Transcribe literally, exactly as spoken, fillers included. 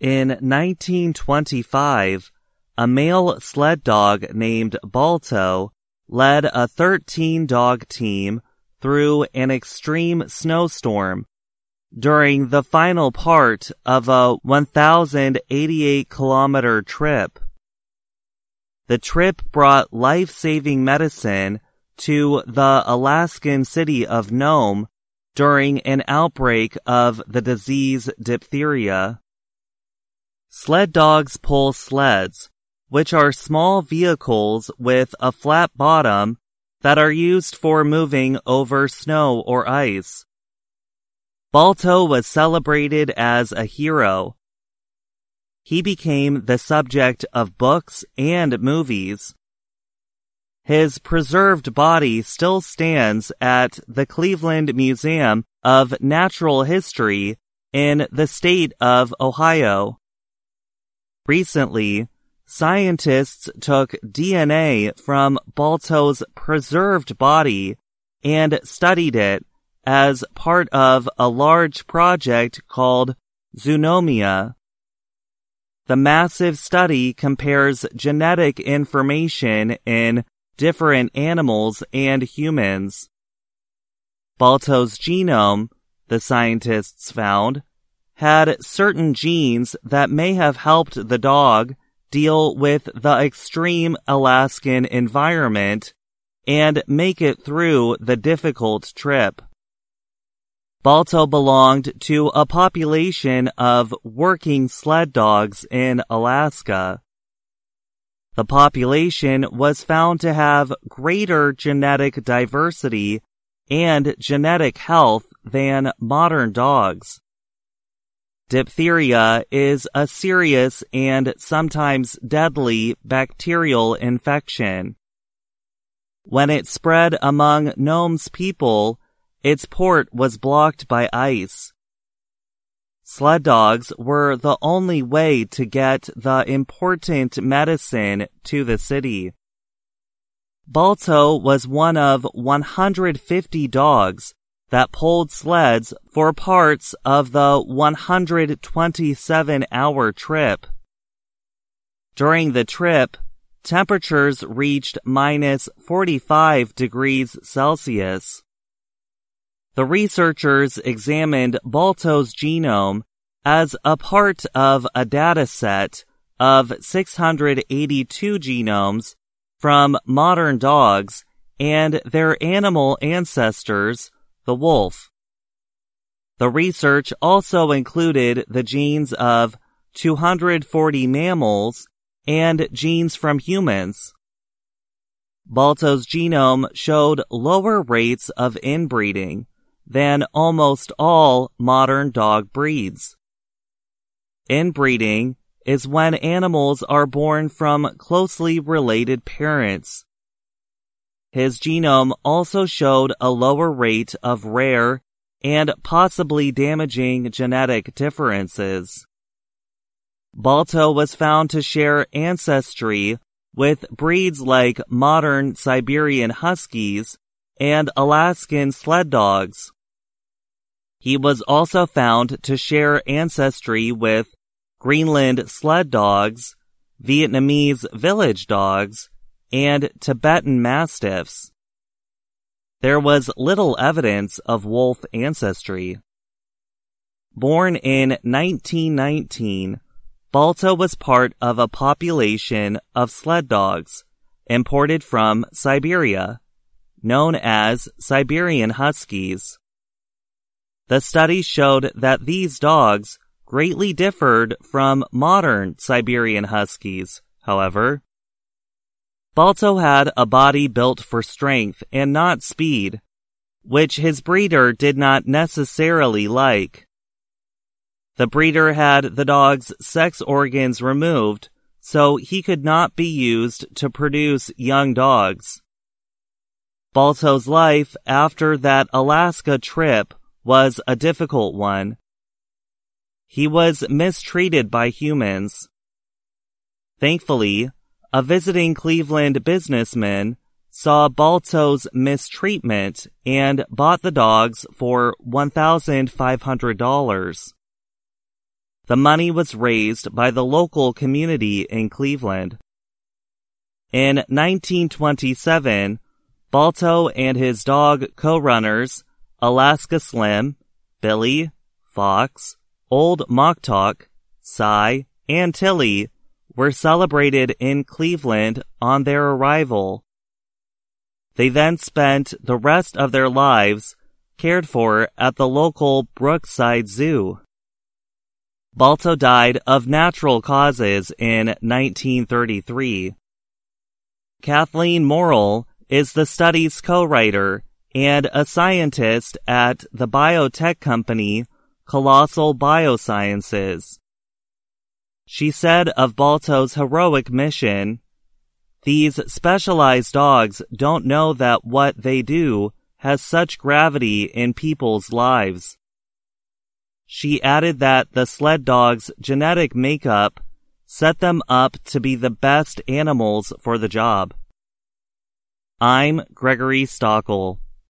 In nineteen twenty-five, a male sled dog named Balto led a thirteen-dog team through an extreme snowstorm during the final part of a one thousand eighty-eight kilometer trip. The trip brought life-saving medicine to the Alaskan city of Nome during an outbreak of the disease diphtheria. Sled dogs pull sleds, which are small vehicles with a flat bottom that are used for moving over snow or ice. Balto was celebrated as a hero. He became the subject of books and movies. His preserved body still stands at the Cleveland Museum of Natural History in the state of Ohio. Recently, scientists took D N A from Balto's preserved body and studied it as part of a large project called Zoonomia. The massive study compares genetic information in different animals and humans. Balto's genome, the scientists found, had certain genes that may have helped the dog deal with the extreme Alaskan environment and make it through the difficult trip. Balto belonged to a population of working sled dogs in Alaska. The population was found to have greater genetic diversity and genetic health than modern dogs. Diphtheria is a serious and sometimes deadly bacterial infection. When it spread among Nome's people, its port was blocked by ice. Sled dogs were the only way to get the important medicine to the city. Balto was one of one hundred fifty dogs that pulled sleds for parts of the one hundred twenty-seven hour trip. During the trip, temperatures reached minus forty-five degrees Celsius. The researchers examined Balto's genome as a part of a data set of six hundred eighty-two genomes from modern dogs and their animal ancestors, the wolf. The research also included the genes of two hundred forty mammals and genes from humans. Balto's genome showed lower rates of inbreeding than almost all modern dog breeds. Inbreeding is when animals are born from closely related parents. His genome also showed a lower rate of rare and possibly damaging genetic differences. Balto was found to share ancestry with breeds like modern Siberian Huskies and Alaskan sled dogs. He was also found to share ancestry with Greenland sled dogs, Vietnamese village dogs, and Tibetan mastiffs. There was little evidence of wolf ancestry. Born in nineteen nineteen, Balto was part of a population of sled dogs imported from Siberia, known as Siberian Huskies. The study showed that these dogs greatly differed from modern Siberian Huskies, however. Balto had a body built for strength and not speed, which his breeder did not necessarily like. The breeder had the dog's sex organs removed, so he could not be used to produce young dogs. Balto's life after that Alaska trip was a difficult one. He was mistreated by humans. Thankfully, a visiting Cleveland businessman saw Balto's mistreatment and bought the dogs for one thousand five hundred dollars. The money was raised by the local community in Cleveland. In nineteen twenty-seven, Balto and his dog co-runners, Alaska Slim, Billy, Fox, Old Mock Talk, Cy, and Tilly, were celebrated in Cleveland on their arrival. They then spent the rest of their lives cared for at the local Brookside Zoo. Balto died of natural causes in nineteen thirty-three. Kathleen Morrill is the study's co-writer and a scientist at the biotech company Colossal Biosciences. She said of Balto's heroic mission, "These specialized dogs don't know that what they do has such gravity in people's lives." She added that the sled dog's genetic makeup set them up to be the best animals for the job. I'm Gregory Stockel.